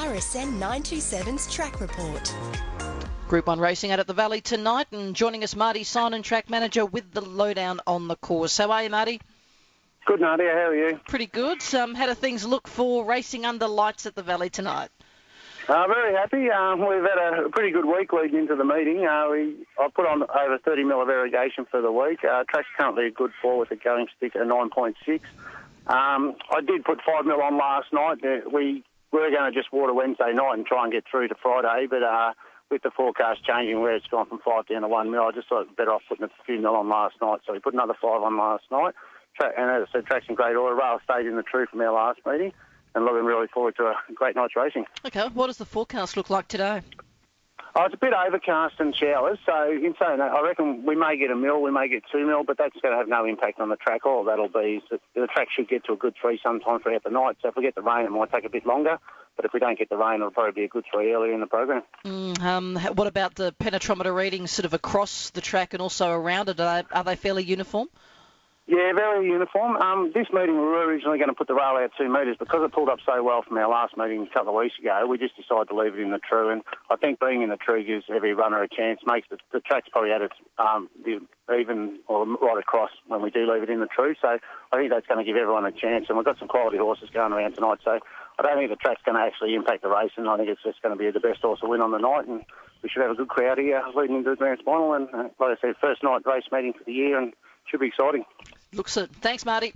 RSN 927's track report. Group 1 racing out at the Valley tonight, and joining us, Marty Simon, track manager, with the lowdown on the course. How are you, Marty? Good, Nadia. How are you? Pretty good. How do things look for racing under lights at the Valley tonight? Very happy. We've had a pretty good week leading into the meeting. I put on over 30 mil of irrigation for the week. Track's currently a good 4 with a going stick at a 9.6. I did put 5 mil on last night. We were going to just water Wednesday night and try and get through to Friday, but with the forecast changing where it's gone from 5 down to 1 mil, I just thought it was better off putting a few mil on last night. So we put another 5 on last night. And as I said, track's in great order. Rail stayed in the true from our last meeting, and looking really forward to a great night's racing. Okay, what does the forecast look like today? Oh, it's a bit overcast and showers, so in saying that, I reckon we may get a mil, we may get 2 mil, but that's going to have no impact on the track. All that'll be is that the track should get to a good 3 sometime throughout the night, so if we get the rain, it might take a bit longer, but if we don't get the rain, it'll probably be a good 3 earlier in the program. What about the penetrometer readings sort of across the track and also around it? Are they fairly uniform? Yeah, very uniform. This meeting, we were originally going to put the rail out 2 metres. Because it pulled up so well from our last meeting a couple of weeks ago, we just decided to leave it in the true. And I think being in the true gives every runner a chance, makes the track's probably at its even or right across when we do leave it in the true. So I think that's going to give everyone a chance. And we've got some quality horses going around tonight. So I don't think the track's going to actually impact the racing. I think it's just going to be the best horse to win on the night. And we should have a good crowd here leading into the grand final. And like I said, first night race meeting for the year, and should be exciting. Looks it. Thanks, Marty.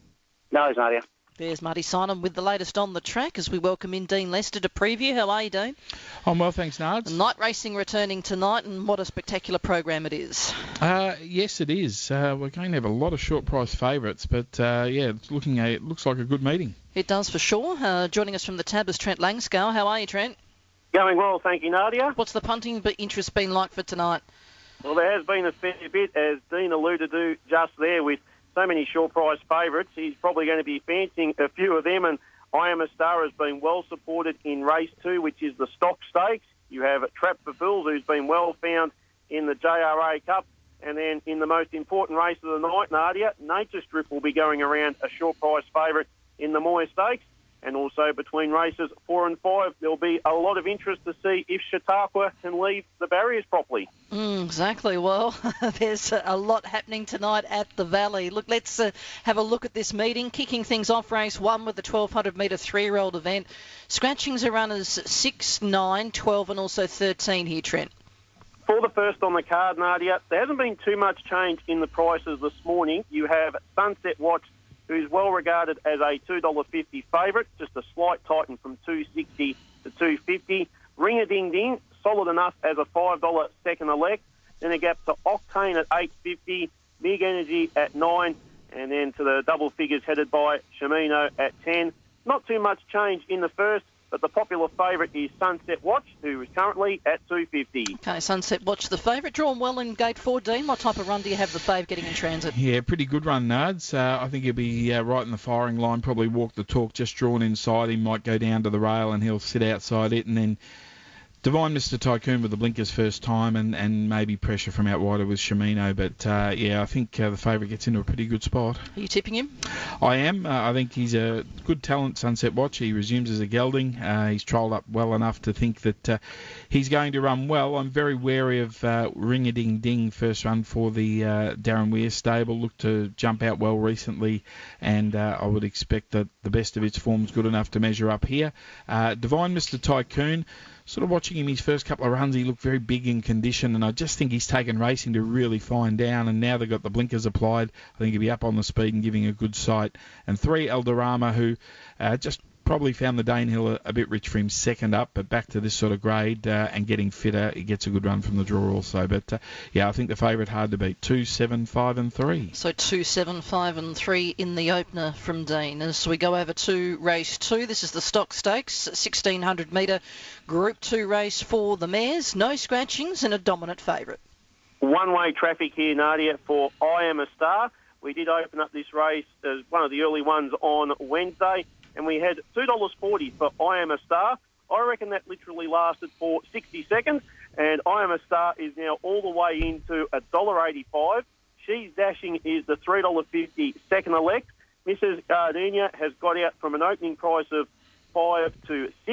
No, it's Nadia. There's Marty Simon with the latest on the track as we welcome in Dean Lester to preview. How are you, Dean? I'm well, thanks, Nards. Night racing returning tonight, and what a spectacular program it is. Yes, it is. We're going to have a lot of short price favourites, but it looks like a good meeting. It does for sure. Joining us from the tab is Trent Langscale. How are you, Trent? Going well, thank you, Nadia. What's the punting interest been like for tonight? Well, there has been a fair bit, as Dean alluded to just there, with so many short price favourites. He's probably going to be fancying a few of them, and I Am a Star has been well supported in race 2, which is the Stock Stakes. You have Trap for Fools, who's been well found in the JRA Cup, and then in the most important race of the night, Nadia, Nature Strip will be going around a short price favourite in the Moir Stakes. And also between races 4 and 5, there'll be a lot of interest to see if Chautauqua can leave the barriers properly. Exactly. Well, there's a lot happening tonight at the Valley. Look, let's have a look at this meeting. Kicking things off, race 1 with the 1,200 metre 3-year-old event. Scratchings are runners 6, 9, 12 and also 13 here, Trent. For the first on the card, Nadia, there hasn't been too much change in the prices this morning. You have Sunset Watch, who's well regarded as a $2.50 favourite, just a slight tighten from $2.60 to $2.50. Ring-a-ding-ding, solid enough as a $5 second elect. Then a gap to Octane at $8.50, Big Energy at $9, and then to the double figures headed by Shimino at $10. Not too much change in the first, but the popular favourite is Sunset Watch, who is currently at $2.50. Okay, Sunset Watch, the favourite. Drawn well in gate 14. What type of run do you have the fave getting in transit? Yeah, pretty good run, Nards. I think he'll be right in the firing line, probably walk the talk, just drawn inside. He might go down to the rail and he'll sit outside it, and then Divine Mr. Tycoon with the blinkers first time, and maybe pressure from out wider with Shimino. But, I think the favourite gets into a pretty good spot. Are you tipping him? I am. I think he's a good talent, Sunset Watch. He resumes as a gelding. He's trolled up well enough to think that he's going to run well. I'm very wary of Ring-a-ding-ding, first run for the Darren Weir stable. Looked to jump out well recently, and I would expect that the best of its form's good enough to measure up here. Divine Mr. Tycoon, sort of watching him his first couple of runs, he looked very big in condition, and I just think he's taken racing to really fine down, and now they've got the blinkers applied, I think he'll be up on the speed and giving a good sight. And 3, Eldorama, who just probably found the Danehill a bit rich for him second up, but back to this sort of grade and getting fitter, he gets a good run from the draw also. But I think the favourite hard to beat, 2, 7, 5 and 3. So 2, 7, 5 and 3 in the opener from Dean. As we go over to race 2, this is the Stock Stakes, 1,600 metre Group 2 race for the mares. No scratchings and a dominant favourite. One-way traffic here, Nadia, for I Am a Star. We did open up this race as one of the early ones on Wednesday, and we had $2.40 for I Am a Star. I reckon that literally lasted for 60 seconds, and I Am a Star is now all the way into $1.85. She's Dashing is the $3.50 second elect. Mrs. Gardenia has got out from an opening price of 5 to 6.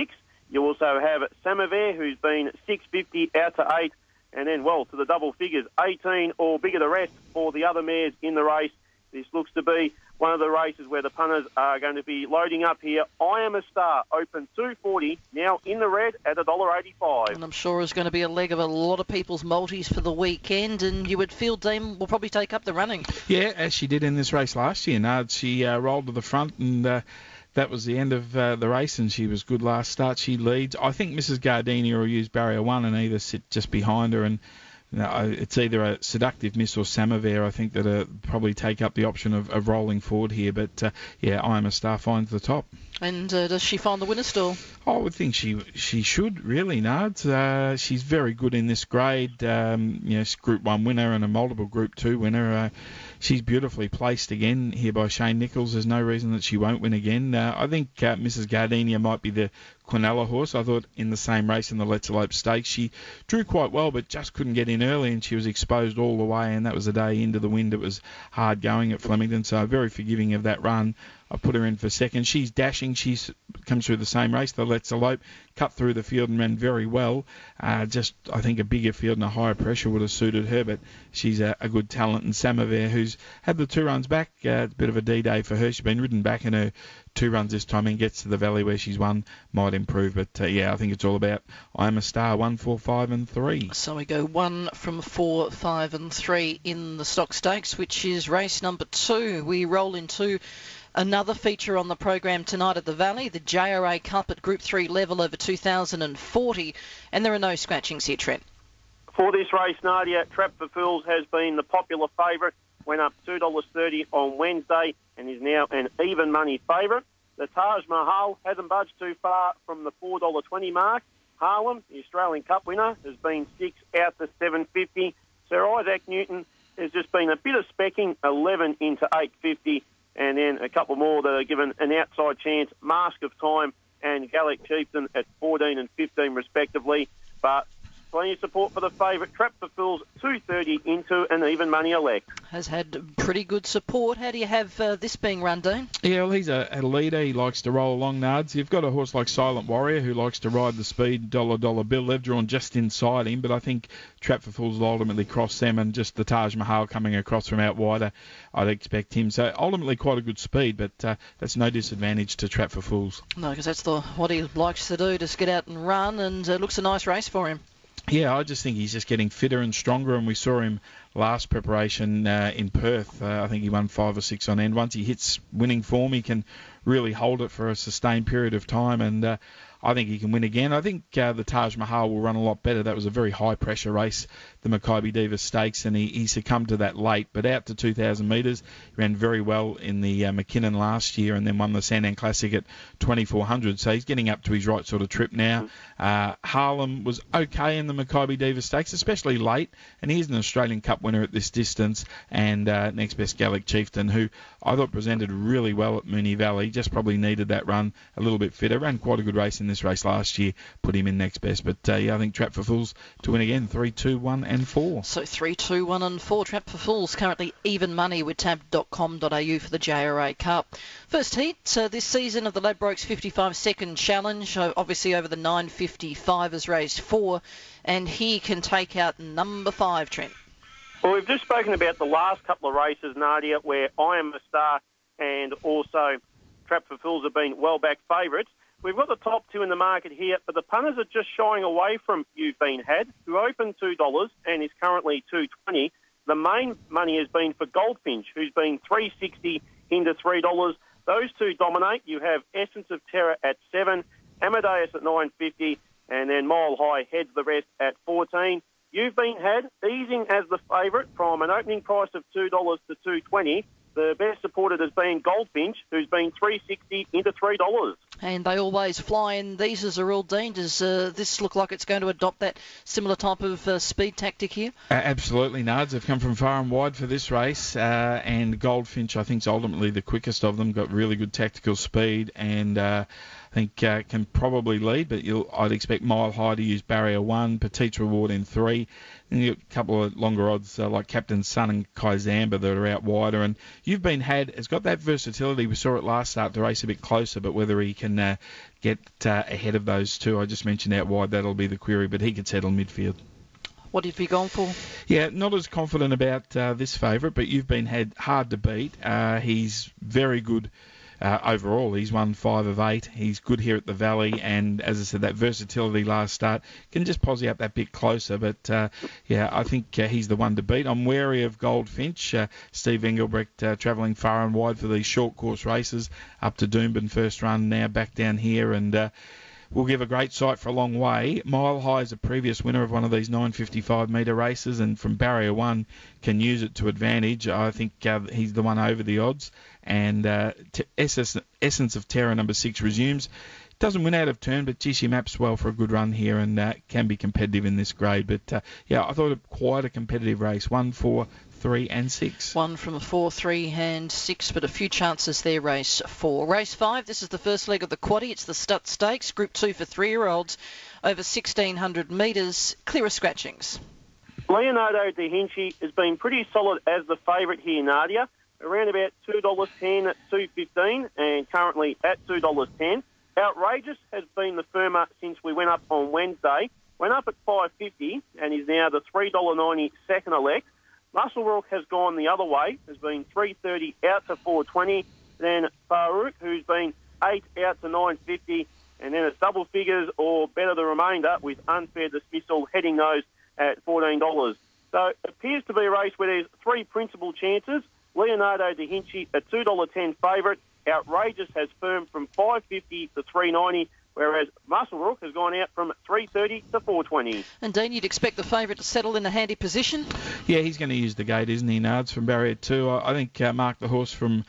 You also have Samovar, who's been $6.50 out to 8, and then, well, to the double figures, 18 or bigger the rest for the other mares in the race. This looks to be one of the races where the punters are going to be loading up here. I Am a Star, open $2.40, now in the red at $1.85. And I'm sure it's going to be a leg of a lot of people's multis for the weekend, and you would feel Dean will probably take up the running. Yeah, as she did in this race last year, Nard. She rolled to the front, and that was the end of the race, and she was good last start. She leads. I think Mrs. Gardenia will use barrier 1 and either sit just behind her, and it's either a Seductive Miss or Samovar, I think, that probably take up the option of rolling forward here. But, I Am a Star finds the top. And does she find the winner still? I would think she should, really, Nard. She's very good in this grade. Group 1 winner and a multiple Group 2 winner. She's beautifully placed again here by Shane Nichols. There's no reason that she won't win again. I think Mrs. Gardenia might be the Quinella horse. I thought in the same race in the Let's Elope Stakes, she drew quite well, but just couldn't get in early, and she was exposed all the way, and that was the day into the wind. It was hard going at Flemington, so very forgiving of that run. I put her in for second. She's dashing. She comes through the same race, the Let's Elope, cut through the field and ran very well. I think a bigger field and a higher pressure would have suited her, but she's a good talent. And Samovar, who's had the 2 runs back, a bit of a D-day for her. She's been ridden back in her 2 runs this time and gets to the Valley where she's won, might improve. But, I think it's all about I Am a Star, 1, 4, 5 and 3. So we go 1 from 4, 5 and 3 in the Stock Stakes, which is race number 2. We roll into another feature on the program tonight at the Valley, the JRA Cup at Group 3 level over 2,040, and there are no scratchings here, Trent. For this race, Nadia, Trap for Fools has been the popular favourite, went up $2.30 on Wednesday and is now an even money favourite. The Taj Mahal hasn't budged too far from the $4.20 mark. Harlem, the Australian Cup winner, has been 6 out to $7.50. Sir Isaac Newton has just been a bit of specking, 11 into $8.50. And then a couple more that are given an outside chance, Mask of Time and Gallic Chieftain at 14 and 15 respectively. But plenty of support for the favourite, Trap for Fools, $2.30 into an even money elect. Has had pretty good support. How do you have this being run, Dean? Yeah, well, he's a leader. He likes to roll along, Nards. You've got a horse like Silent Warrior who likes to ride the speed, dollar bill. They've drawn just inside him, but I think Trap for Fools will ultimately cross them, and just the Taj Mahal coming across from out wider, I'd expect him. So ultimately quite a good speed, but that's no disadvantage to Trap for Fools. No, because that's what he likes to do, just get out and run, and it looks a nice race for him. Yeah, I just think he's just getting fitter and stronger, and we saw him last preparation in Perth. I think he won 5 or 6 on end. Once he hits winning form, he can really hold it for a sustained period of time, and I think he can win again. I think the Taj Mahal will run a lot better. That was a very high-pressure race, the Maccabi Diva Stakes, and he succumbed to that late. But out to 2,000 metres, he ran very well in the Mackinnon last year, and then won the Sandown Classic at 2,400. So he's getting up to his right sort of trip now. Harlem was okay in the Maccabi Diva Stakes, especially late, and he's an Australian Cup winner at this distance. And next best Gallic Chieftain, who I thought presented really well at Moonee Valley, just probably needed that run a little bit fitter. Ran quite a good race in this race last year, put him in next best. But I think Trap for Fools to win again, 3, 2, 1 and 4. So 3, 2, 1 and 4. Trap for Fools currently even money with tab.com.au for the JRA Cup. First heat this season of the Ladbrokes 55-second challenge, obviously over the 9.55 has raised 4, and he can take out number 5, Trent. Well, we've just spoken about the last couple of races, Nadia, where I Am a Star and also Trap for Fools have been well-back favourites. We've got the top 2 in the market here, but the punters are just shying away from You've Been Had, who opened $2 and is currently $2.20. The main money has been for Goldfinch, who's been $3.60 into $3. Those two dominate. You have Essence of Terror at 7, Amadeus at $9.50, and then Mile High heads the rest at 14. You've Been Had, easing as the favourite from an opening price of $2 to $2.20. The best supported has been Goldfinch, who's been $3.60 into $3. And they always fly in. These as a real Dean. Does this look like it's going to adopt that similar type of speed tactic here? Absolutely, Nards. They've come from far and wide for this race, and Goldfinch, I think, is ultimately the quickest of them. Got really good tactical speed, and I think can probably lead, but I'd expect Mile High to use barrier 1, Petite's Reward in 3. Then you've got a couple of longer odds like Captain Sun and Kaizamba that are out wider. And You've Been Had has got that versatility. We saw it last start, the race a bit closer, but whether he can can get ahead of those two. I just mentioned out wide, that'll be the query, but he could settle midfield. What have you gone for? Yeah, not as confident about this favourite, but you've been hard to beat. He's very good overall. He's won 5 of 8. He's good here at the Valley, and as I said, that versatility last start can just posse up that bit closer. But I think he's the one to beat. I'm wary of Goldfinch. Steve Engelbrecht travelling far and wide for these short course races up to Doomben first run, now back down here, and will give a great sight for a long way. Mile High is a previous winner of one of these 955 metre races, and from barrier 1 can use it to advantage. I think he's the one over the odds. And Essence of Terror, number 6, resumes. Doesn't win out of turn, but she maps well for a good run here and can be competitive in this grade. But I thought it quite a competitive race. 1, 4, 3 and 6. 1 from a 4, 3 and 6, but a few chances there, race 4. Race 5, this is the first leg of the quaddie. It's the Stut Stakes, Group 2 for 3-year-olds, over 1,600 metres. Clear of scratchings. Leonardo da Vinci has been pretty solid as the favourite here, Nadia. Around about $2.10 at $2.15 and currently at $2.10. Outrageous has been the firmer since we went up on Wednesday. Went up at $5.50 and is now the $3.90 second elect. Muscle Rock has gone the other way, has been $3.30 out to $4.20. Then Farouk, who's been $8 out to $9.50. And then it's double figures or better the remainder with Unfair Dismissal heading those at $14. So it appears to be a race where there's 3 principal chances. Leonardo da Vinci, a $2.10 favourite. Outrageous has firmed from $5.50 to $3.90, whereas Muscle Rook has gone out from $3.30 to $4.20. And Dean, you'd expect the favourite to settle in a handy position? Yeah, he's going to use the gate, isn't he, Nards, from barrier 2. I think Mark the Horse from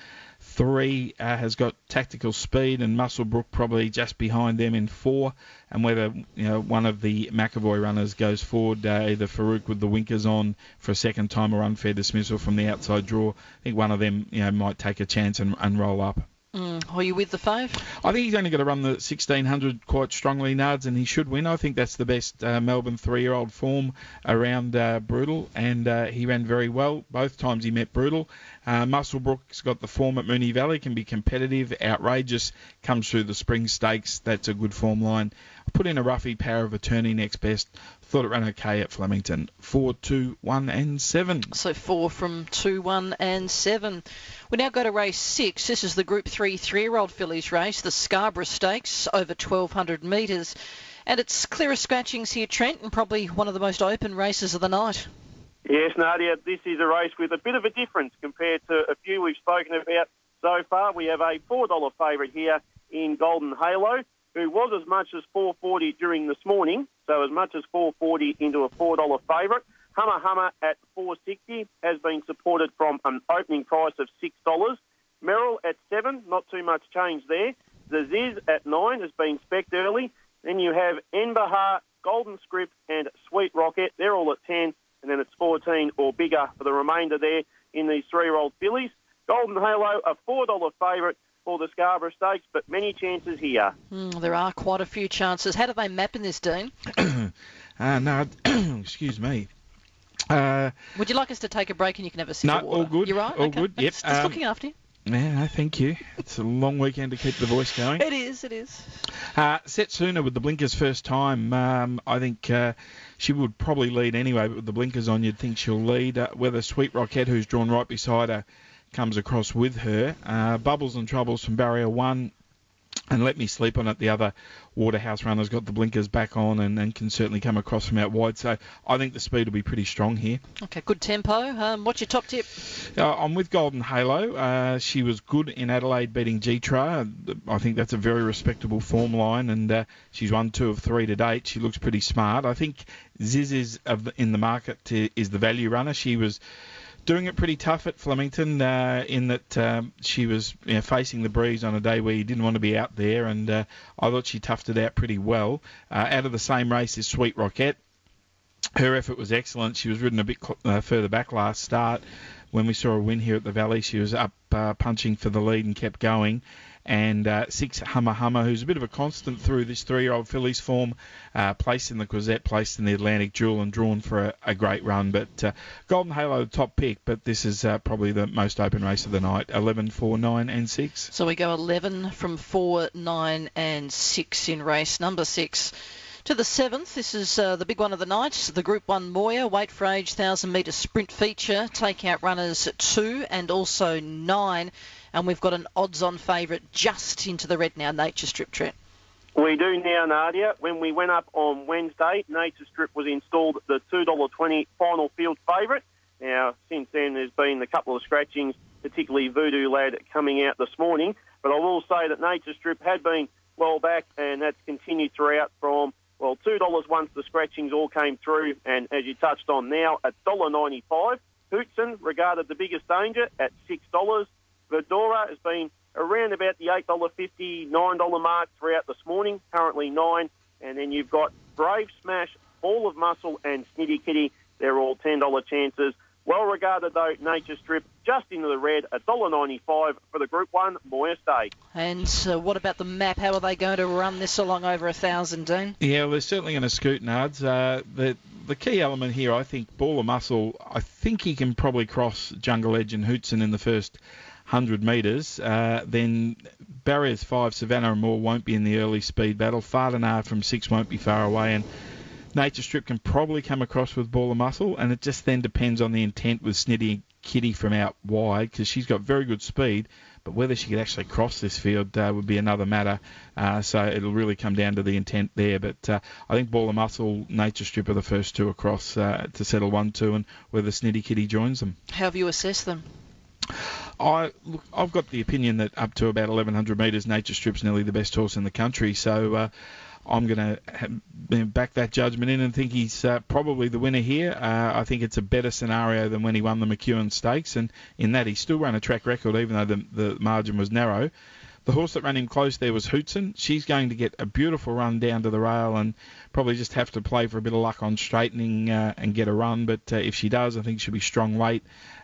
3 has got tactical speed, and Musselbrook probably just behind them in 4. And whether one of the McAvoy runners goes forward, either Farouk with the winkers on for a second time or Unfair Dismissal from the outside draw, I think one of them might take a chance and roll up. Are you with the fave? I think he's only got to run the 1600 quite strongly, Nards, and he should win. I think that's the best Melbourne 3-year-old form around Brutal, and he ran very well both times he met Brutal. Musselbrook's got the form at Moonee Valley, can be competitive. Outrageous comes through the Spring Stakes. That's a good form line. I put in a roughie, Power of Attorney next best. Thought it ran okay at Flemington. 4, 2, 1 and 7. So 4 from 2, 1 and 7. We now go to race 6. This is the Group 3 3-year-old fillies race, the Scarborough Stakes, over 1,200 metres. And it's clear of scratchings here, Trent, and probably one of the most open races of the night. Yes, Nadia, this is a race with a bit of a difference compared to a few we've spoken about so far. We have a $4 favourite here in Golden Halo, who was as much as $4.40 during this morning, so as much as $4.40 into a $4 favourite. Hummer at $4.60 has been supported from an opening price of $6. Merrill at $7, not too much change there. Zaziz at $9 has been spec'd early. Then you have Enbahar, Golden Script and Sweet Rocket. They're all at $10, and then it's $14 or bigger for the remainder there in these 3-year-old fillies. Golden Halo, a $4 favourite for the Scarborough Stakes, but many chances here. There are quite a few chances. How do they map in this, Dean? No, excuse me. Would you like us to take a break and you can have a sip of water? No, all good. You're right? All okay. good, yep. Just looking after you. Yeah, no, thank you. It's a long weekend to keep the voice going. It is. Setsuna with the blinkers first time. I think she would probably lead anyway, but with the blinkers on, you'd think she'll lead. Whether Sweet Rocket, who's drawn right beside her, comes across with her. Bubbles and Troubles from barrier 1. And Let Me Sleep On It, the other Waterhouse runner's got the blinkers back on and can certainly come across from out wide. So I think the speed will be pretty strong here. Okay, good tempo. What's your top tip? I'm with Golden Halo. She was good in Adelaide beating G-Tra. I think that's a very respectable form line, and she's won 2 of 3 to date. She looks pretty smart. I think Ziz is in the market is the value runner. She was doing it pretty tough at Flemington in that she was facing the breeze on a day where you didn't want to be out there, and I thought she toughed it out pretty well. Out of the same race is Sweet Rocket. Her effort was excellent. She was ridden a bit further back last start. When we saw her win here at the Valley, she was up punching for the lead and kept going. and 6 Hummer Hummer, who's a bit of a constant through this 3-year-old filly's form, placed in the Quisette, placed in the Atlantic Jewel, and drawn for a great run. But Golden Halo, the top pick, but this is probably the most open race of the night, 11, 4, 9 and 6. So we go 11 from 4, 9 and 6 in race number 6. To the 7th, this is the big one of the night, the Group 1 Moya, weight for age, 1,000-metre sprint feature, take-out runners 2 and also 9. And we've got an odds-on favourite just into the red now, Nature Strip, Trent. We do now, Nadia. When we went up on Wednesday, Nature Strip was installed the $2.20 final field favourite. Now, since then, there's been a couple of scratchings, particularly Voodoo Lad coming out this morning. But I will say that Nature Strip had been well back, and that's continued throughout from, well, $2 once the scratchings all came through. And as you touched on now, at $1.95. Hootson, regarded the biggest danger, at $6. Verdora has been around about the $8.50, $9 mark throughout this morning, currently 9. And then you've got Brave Smash, Ball of Muscle and Snitty Kitty. They're all $10 chances. Well regarded, though, Nature Strip just into the red, $1.95 for the Group 1 Moya Stake. And what about the map? How are they going to run this along over 1,000, Dean? Yeah, well, they're certainly going to scoot, Nards. The key element here, I think, Ball of Muscle, I think he can probably cross Jungle Edge and Hootson in the first 100 metres. Then Barriers 5, Savannah and Moore won't be in the early speed battle. Fardanar from 6 won't be far away, and Nature Strip can probably come across with Ball of Muscle, and it just then depends on the intent with Snitty Kitty from out wide, because she's got very good speed, but whether she could actually cross this field would be another matter. So it'll really come down to the intent there. But I think Ball of Muscle, Nature Strip are the first two across to settle 1-2, and whether Snitty Kitty joins them. How have you assessed them? I've got the opinion that up to about 1,100 metres, Nature Strip's nearly the best horse in the country. So I'm going to back that judgment in and think he's probably the winner here. I think it's a better scenario than when he won the McEwen Stakes, and in that he still ran a track record even though the margin was narrow. The horse that ran him close there was Hootson. She's going to get a beautiful run down to the rail and probably just have to play for a bit of luck on straightening and get a run. But if she does, I think she'll be strong weight.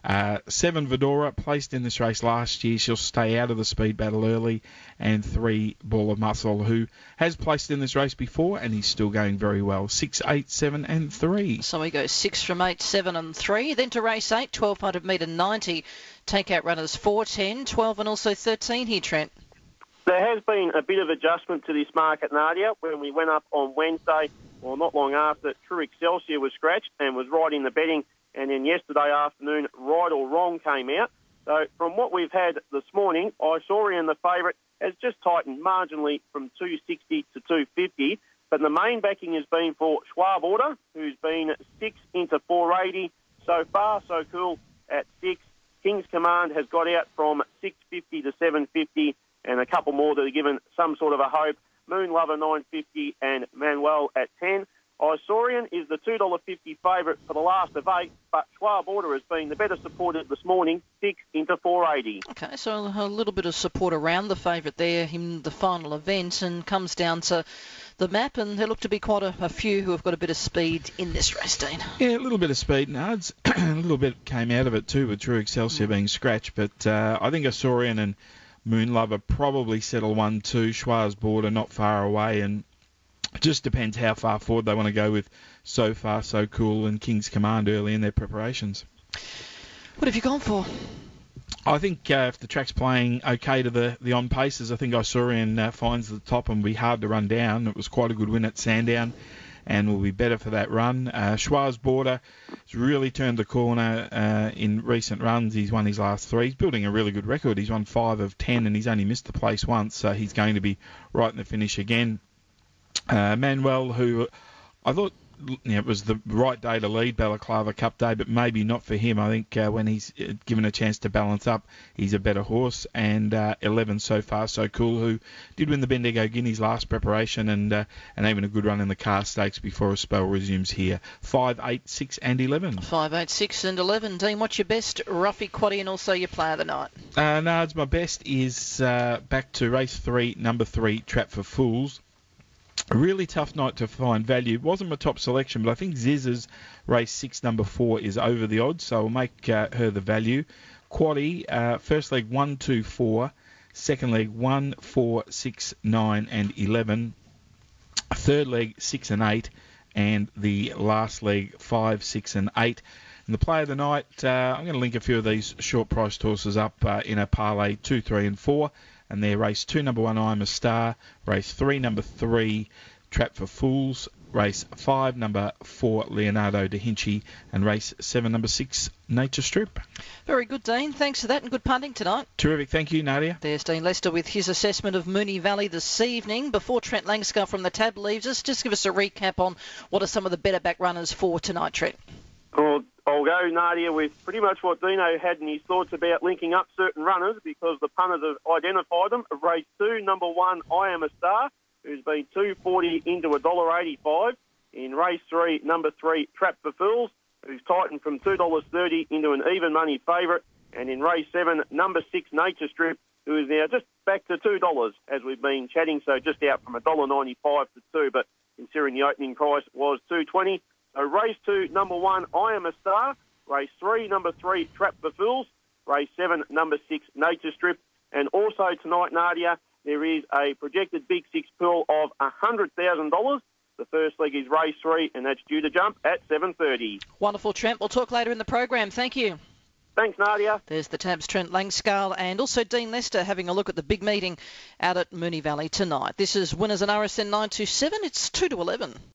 7 Vedora, placed in this race last year. She'll stay out of the speed battle early. And 3 Ball of Muscle, who has placed in this race before, and he's still going very well. 6, 8, 7 and 3. So we go 6 from 8, 7 and 3. Then to race 8, 1,200 metre 90. Take-out runners 4, 10, 12 and also 13 here, Trent. There has been a bit of adjustment to this market, Nadia. When we went up on Wednesday, well, not long after, True Excelsior was scratched and was right in the betting. And then yesterday afternoon, Right or Wrong came out. So from what we've had this morning, Isaurian, the favourite, has just tightened marginally from 260 to 250. But the main backing has been for Schwab Order, who's been 6 into 480. So far, so cool at 6. King's Command has got out from 650 to 750. And a couple more that are given some sort of a hope. Moon Lover 950 and Manuel at 10. Isaurian is the $2.50 favourite for the last of 8, but Schwab Order has been the better supported this morning, 6 into 480. Okay, so a little bit of support around the favourite there in the final event, and comes down to the map, and there look to be quite a few who have got a bit of speed in this race, Dean. Yeah, a little bit of speed, Nards. A little bit came out of it too with True Excelsior being scratched, but I think Isaurian and Moon Lover probably settle 1-2. Schwarz Border not far away, and it just depends how far forward they want to go with So Far, So Cool and King's Command early in their preparations. What have you gone for? I think if the track's playing okay to the on paces, I think Isaurian finds the top and will be hard to run down. It was quite a good win at Sandown and will be better for that run. Schwarz Border has really turned the corner in recent runs. He's won his last 3. He's building a really good record. He's won 5 of 10 and he's only missed the place once, so he's going to be right in the finish again. Manuel, who I thought it was the right day to lead Balaclava Cup Day, but maybe not for him. I think when he's given a chance to balance up, he's a better horse. And 11 So Far, So Cool, who did win the Bendigo Guineas last preparation and even a good run in the Car Stakes before a spell resumes here. 5, 8, 6 and 11. 5, 8, 6 and 11. Dean, what's your best Ruffy Quaddy and also your player of the night? Nards, my best is back to race 3, number 3, Trap for Fools. A really tough night to find value. Wasn't my top selection, but I think Ziz's race 6, number 4 is over the odds, so I'll make her the value. Quaddy, first leg 1, 2, 4, Second leg, 1, 4, 6, 9 and 11. Third leg, 6 and 8. And the last leg, 5, 6 and 8. And the play of the night, I'm going to link a few of these short price horses up in a parlay 2, 3 and 4. And they're race 2, number 1, I'm a Star. Race 3, number 3, Trap for Fools. Race 5, number 4, Leonardo da Vinci. And race 7, number 6, Nature Strip. Very good, Dean. Thanks for that, and good punting tonight. Terrific. Thank you, Nadia. There's Dean Lester with his assessment of Moonee Valley this evening. Before Trent Langscar from the tab leaves us, just give us a recap on what are some of the better back runners for tonight, Trent. Well, I'll go, Nadia, with pretty much what Dino had in his thoughts about linking up certain runners, because the punters have identified them. Race 2, number 1, I Am a Star, who's been $2.40 into $1.85. In race 3, number 3, Trap for Fools, who's tightened from $2.30 into an even money favourite. And in race 7, number 6, Nature Strip, who is now just back to $2 as we've been chatting, so just out from $1.95 to $2, but considering the opening price was $2.20. So race 2, number 1, I Am a Star. Race 3, number 3, Trap for Fools. Race 7, number 6, Nature Strip. And also tonight, Nadia, there is a projected Big Six pool of $100,000. The first leg is race 3, and that's due to jump at 7:30. Wonderful, Trent. We'll talk later in the program. Thank you. Thanks, Nadia. There's the tab's Trent Langscar and also Dean Lester having a look at the big meeting out at Moonee Valley tonight. This is Winners and RSN 927. It's 2 to 11.